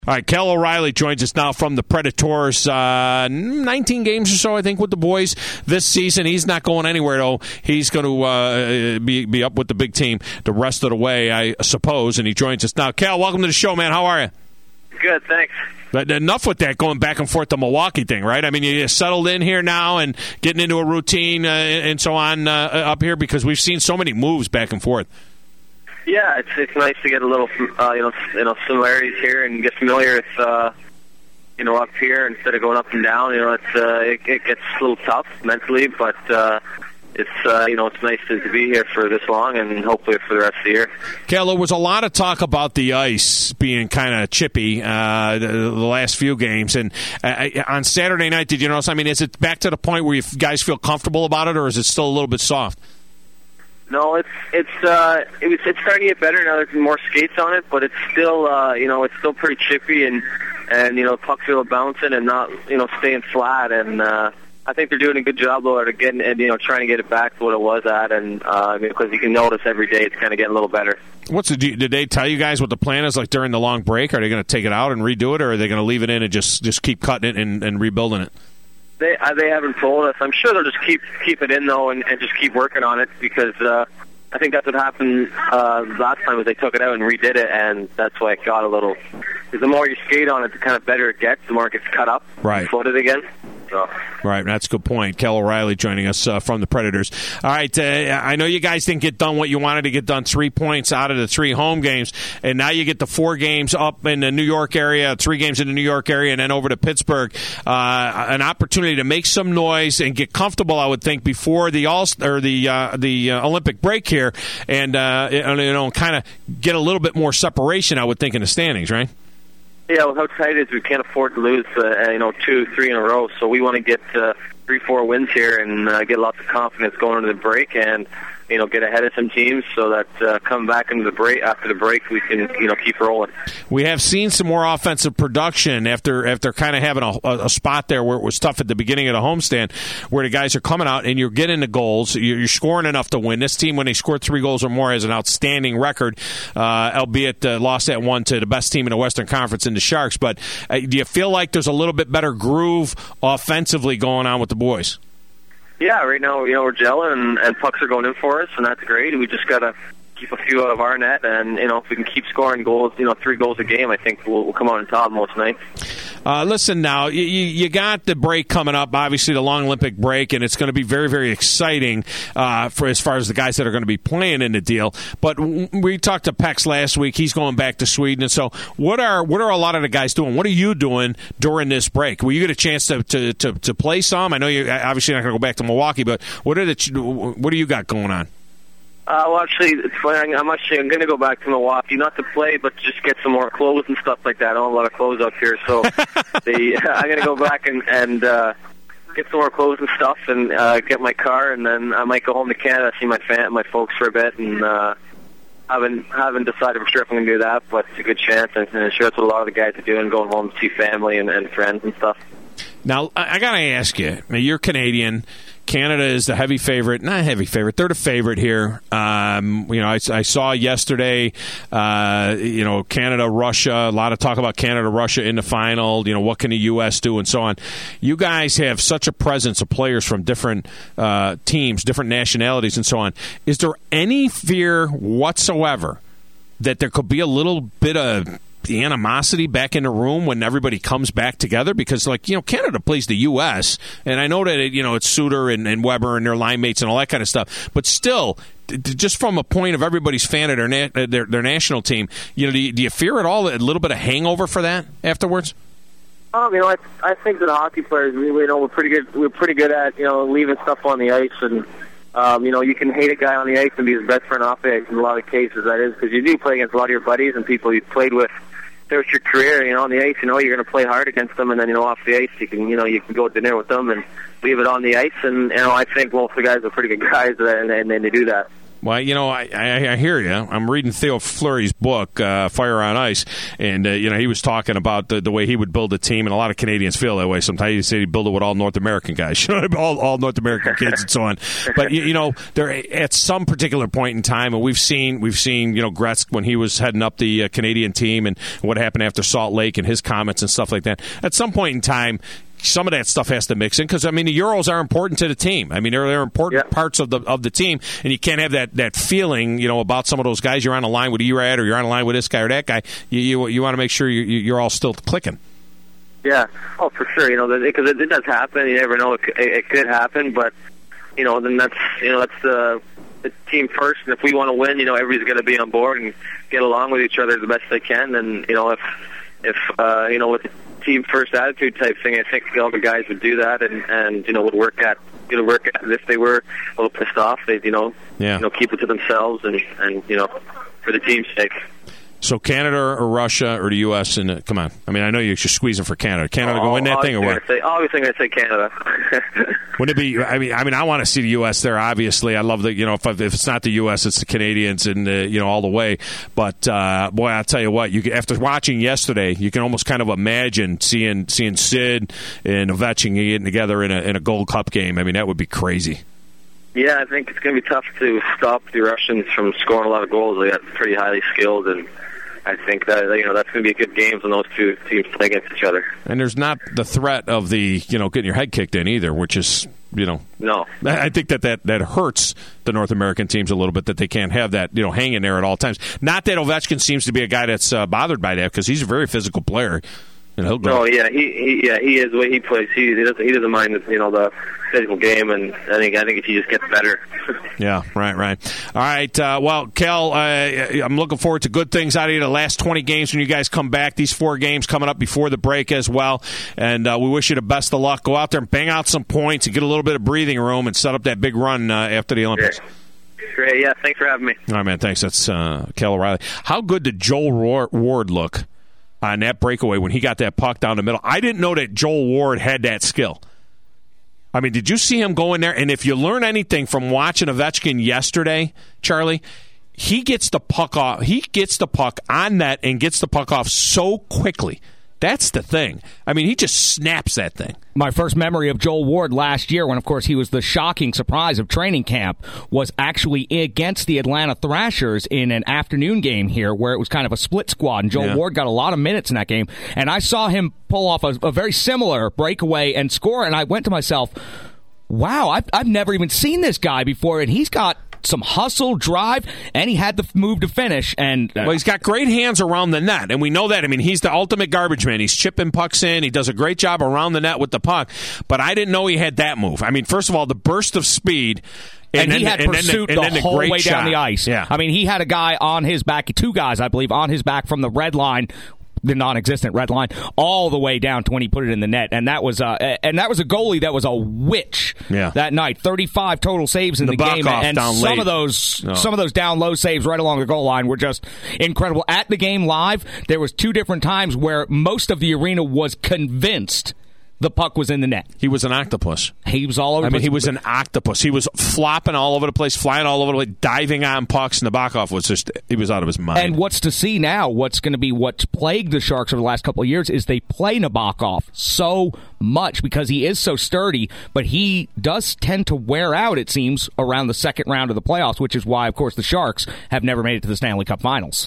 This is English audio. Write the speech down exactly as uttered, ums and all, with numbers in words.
All right, Cal O'Reilly joins us now from the Predators. Uh, nineteen games or so, I think, with the boys this season. He's not going anywhere, though. He's going to uh, be be up with the big team the rest of the way, I suppose, and he joins us now. Cal, welcome to the show, man. How are you? Good, thanks. But enough with that going back and forth the Milwaukee thing, right? I mean, you settled in here now and getting into a routine uh, and so on uh, up here because we've seen so many moves back and forth. Yeah, it's it's nice to get a little, uh, you know, you know, similarities here and get familiar with, uh, you know, up here instead of going up and down. You know, it's uh, it, it gets a little tough mentally, but uh, it's uh, you know, it's nice to, to be here for this long and hopefully for the rest of the year. Cal, there was a lot of talk about the ice being kind of chippy uh, the, the last few games, and uh, on Saturday night, did you notice? I mean, is it back to the point where you guys feel comfortable about it, or is it still a little bit soft? No, it's it's uh, it was it's starting to get better now. There's more skates on it, but it's still uh, you know it's still pretty chippy and and you know pucks are bouncing and not you know staying flat. And uh, I think they're doing a good job though at getting and you know trying to get it back to what it was at. And uh, because you can notice every day it's kind of getting a little better. What's the, did they tell you guys what the plan is like during the long break? Are they going to take it out and redo it, or are they going to leave it in and just just keep cutting it and, and rebuilding it? They uh, they haven't told us. I'm sure they'll just keep keep it in though, and, and just keep working on it because uh, I think that's what happened uh, last time. Was they took it out and redid it, and that's why it got a little. Because the more you skate on it, the kind of better it gets. The more it gets cut up, right? And floated again. So. Right, that's a good point. Cal O'Reilly joining us uh, from the Predators. All right, uh, I know you guys didn't get done what you wanted to get done, three points out of the three home games, and now you get the four games up in the New York area, three games in the New York area, and then over to Pittsburgh. Uh, an opportunity to make some noise and get comfortable, I would think, before the all or the uh, the uh, Olympic break here, and uh, you know, kind of get a little bit more separation, I would think, in the standings, right? Yeah, well, how tight it is, we can't afford to lose, uh, you know, two, three in a row. So we want to get uh, three, four wins here and uh, get lots of confidence going into the break, and you know, get ahead of some teams so that uh, come back into the break after the break we can you know keep rolling. We have seen some more offensive production after after kind of having a, a spot there where it was tough at the beginning of the homestand, where the guys are coming out and you're getting the goals, you're scoring enough to win. This team, when they score three goals or more, has an outstanding record, uh, albeit uh, lost that one to the best team in the Western Conference in the Sharks. But uh, do you feel like there's a little bit better groove offensively going on with the boys? Yeah, right now, you know, we're gelling and, and pucks are going in for us, and that's great. We just got to keep a few out of our net, and, you know, if we can keep scoring goals, you know, three goals a game, I think we'll, we'll come out on top most nights. Uh, listen now, you, you got the break coming up, obviously the long Olympic break, and it's going to be very, very exciting uh, for as far as the guys that are going to be playing in the deal. But we talked to Pex last week. He's going back to Sweden. And so what are what are a lot of the guys doing? What are you doing during this break? Will you get a chance to, to, to, to play some? I know you're obviously not going to go back to Milwaukee, but what are the what do you got going on? Uh, well, actually, it's funny. I'm actually I'm going to go back to Milwaukee, not to play, but just get some more clothes and stuff like that. I don't have a lot of clothes up here, so the, I'm going to go back and, and uh, get some more clothes and stuff, and uh, get my car, and then I might go home to Canada, see my fam- my folks for a bit, and uh, haven't haven't decided for sure if I'm going to do that, but it's a good chance, and, and I'm sure that's what a lot of the guys are doing, going home to see family and, and friends and stuff. Now, I got to ask you, you're Canadian. Canada is the heavy favorite, not heavy favorite, they're the favorite here. Um, you know, I, I saw yesterday, uh, you know, Canada, Russia, a lot of talk about Canada, Russia in the final, you know, what can the U S do and so on. You guys have such a presence of players from different uh, teams, different nationalities and so on. Is there any fear whatsoever that there could be a little bit of the animosity back in the room when everybody comes back together? Because, like, you know, Canada plays the U S, and I know that, it, you know, it's Suter and, and Weber and their line mates and all that kind of stuff, but still, just from a point of everybody's fan of their, na- their, their national team, you know, do you, do you fear at all a little bit of hangover for that afterwards? Um, you know, I, I think that the hockey players, we, you know, we're pretty good. We're pretty good at, you know, leaving stuff on the ice, and um, you know, you can hate a guy on the ice and be his best friend off the ice. In a lot of cases, that is because you do play against a lot of your buddies and people you've played with throughout your career. You know, on the ice, you know, you're going to play hard against them, and then, you know, off the ice, you can, you know, you can go to dinner with them and leave it on the ice. And, you know, I think most of the guys are pretty good guys, and, and, and they do that. Well, you know, I, I, I hear you. I'm reading Theo Fleury's book, uh, Fire on Ice, and, uh, you know, he was talking about the, the way he would build a team, and a lot of Canadians feel that way. Sometimes he said he'd build it with all North American guys, all, all North American kids and so on. But, you, you know, there at some particular point in time, and we've seen, we've seen, you know, Gretzky when he was heading up the uh, Canadian team and what happened after Salt Lake and his comments and stuff like that. At some point in time, some of that stuff has to mix in because, I mean, the Euros are important to the team. I mean, they're, they're important yeah. parts of the of the team, and you can't have that, that feeling, you know, about some of those guys. You're on a line with Erad or you're on a line with this guy or that guy. You you, you want to make sure you, you're all still clicking. Yeah, oh, for sure. You know, because it, it does happen. You never know; it, it could happen, but you know, then that's you know that's the, the team first. And if we want to win, you know, everybody's going to be on board and get along with each other the best they can. And you know, if if uh, you know with team first attitude type thing, I think all the guys would do that and, and you know would work at you know work at it. If they were a little pissed off, they'd you know yeah. you know keep it to themselves and, and you know for the team's sake. So Canada or Russia or the U S and uh, come on, I mean I know you're squeezing for Canada. Canada oh, go win that thing or what? Say, obviously, I'm going to say Canada. Wouldn't it be? I mean, I mean, I want to see the U S there. Obviously, I love the you know if, if it's not the U S, it's the Canadians and uh, you know all the way. But uh, boy, I'll tell you what, you can, after watching yesterday, you can almost kind of imagine seeing seeing Sid and Ovechkin getting together in a in a Gold Cup game. I mean, that would be crazy. Yeah, I think it's going to be tough to stop the Russians from scoring a lot of goals. They got pretty highly skilled and. I think that you know that's going to be a good game when those two teams play against each other. And there's not the threat of the you know getting your head kicked in either, which is you know no. I think that, that that hurts the North American teams a little bit that they can't have that you know hanging there at all times. Not that Ovechkin seems to be a guy that's uh, bothered by that because he's a very physical player. And he'll go. No, yeah, he, he yeah he is the way he plays. He, he doesn't he doesn't mind you know the physical game, and I think I think if he just gets better. Yeah, right, right. All right, uh, well, Kel, uh, I'm looking forward to good things out of you the last twenty games when you guys come back. These four games coming up before the break as well, and uh, we wish you the best of luck. Go out there and bang out some points and get a little bit of breathing room and set up that big run uh, after the Olympics. Great. Great, yeah, thanks for having me. All right, man, thanks. That's uh, Kel O'Reilly. How good did Joel Ward look on that breakaway when he got that puck down the middle? I didn't know that Joel Ward had that skill. I mean, did you see him go in there? And if you learn anything from watching Ovechkin yesterday, Charlie, he gets the puck off. He gets the puck on net and gets the puck off so quickly. That's the thing. I mean, he just snaps that thing. My first memory of Joel Ward last year, when, of course, he was the shocking surprise of training camp, was actually against the Atlanta Thrashers in an afternoon game here where it was kind of a split squad, and Joel yeah. Ward got a lot of minutes in that game. And I saw him pull off a, a very similar breakaway and score, and I went to myself, wow, I've, I've never even seen this guy before, and he's got some hustle, drive, and he had the move to finish. And uh, well, he's got great hands around the net, and we know that. I mean, he's the ultimate garbage man. He's chipping pucks in. He does a great job around the net with the puck. But I didn't know he had that move. I mean, first of all, the burst of speed. And, and he then, had and pursuit then the, and the, then whole the way shot. down the ice. Yeah. I mean, he had a guy on his back, two guys, I believe, on his back from the red line, the non-existent red line, all the way down to when he put it in the net, and that was uh, and that was a goalie that was a witch yeah. that night. thirty-five total saves in the, the game, and some late. of those no. some of those down low saves right along the goal line were just incredible. At the game live, there was two different times where most of the arena was convinced the puck was in the net. He was an octopus. He was all over I the mean, place. he was an octopus. He was flopping all over the place, flying all over the place, diving on pucks, and Nabokov was just, he was out of his mind. And what's to see now, what's going to be what's plagued the Sharks over the last couple of years is they play Nabokov so much because he is so sturdy, but he does tend to wear out, it seems, around the second round of the playoffs, which is why, of course, the Sharks have never made it to the Stanley Cup Finals.